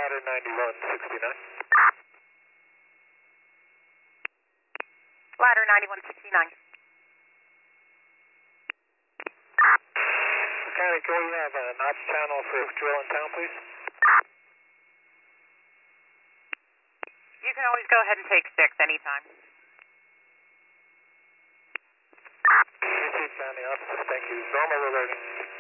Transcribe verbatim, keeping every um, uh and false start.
Ladder ninety-one sixty-nine. Ladder ninety-one sixty-nine. Mechanic, can we have an ops channel for drill in town, please? You can always go ahead and take six anytime. County officer, thank you. Normal alerting.